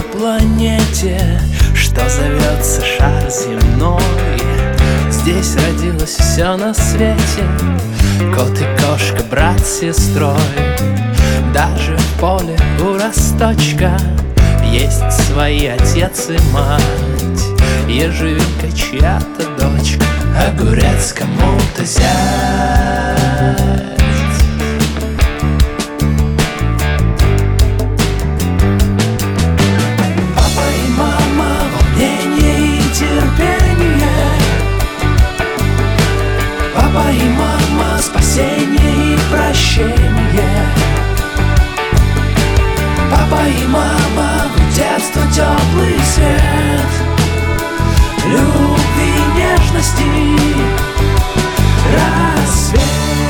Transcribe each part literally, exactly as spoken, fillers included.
планете, что зовется шар земной. Здесь родилось все на свете, кот и кошка, брат с сестрой. Даже в поле у росточка есть свои отец и мать. Ежевика чья-то дочка, огурец кому-то зять. Папа и мама, волнение и терпение. Папа и мама, спасение и прощение. Папа и мама, в детство теплый свет, любви, нежности, рассвет.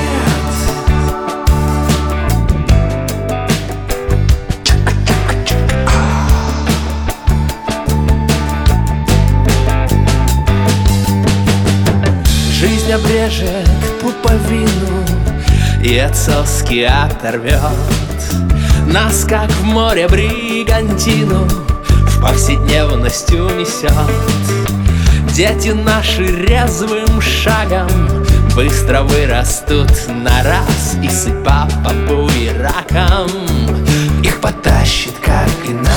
Жизнь обрежет пуповину и от соски оторвет нас, как в море бригантину, в повседневность унесет. Дети наши резвым шагом быстро вырастут на раз, и сыпа по буеракам их потащит, как и нас.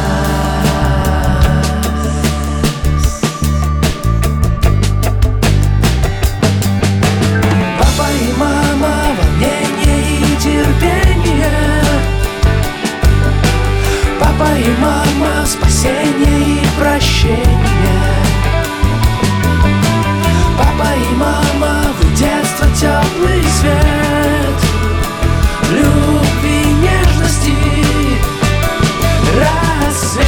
Папа и мама, волнение и терпение. Папа и мама, спасение и прощение. Папа и мама, в детство теплый свет, любви, нежности, рассвет.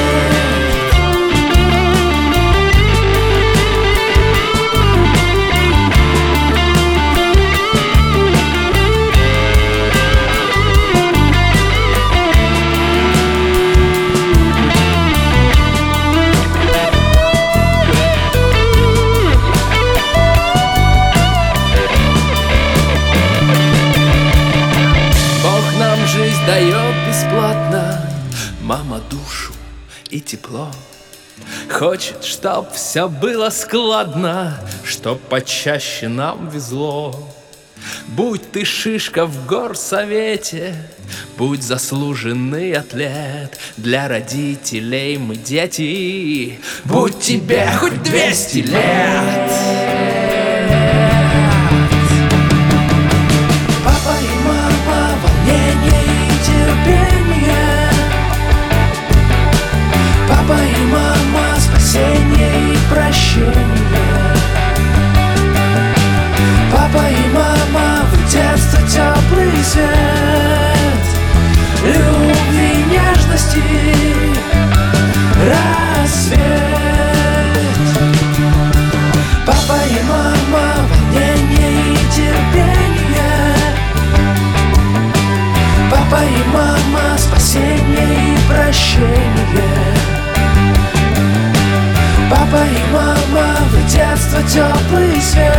Жизнь дает бесплатно, мама душу и тепло. Хочет, чтоб все было складно, чтоб почаще нам везло. Будь ты шишка в горсовете, будь заслуженный атлет, для родителей мы дети, будь тебе хоть двести лет. Папа и мама, спасение и прощение. Папа и мама, в детство теплый свет, любви, нежности, рассвет. Папа и мама, волнение и терпение. Папа и мама, спасение и прощение. Папа и мама, в детство теплый свет,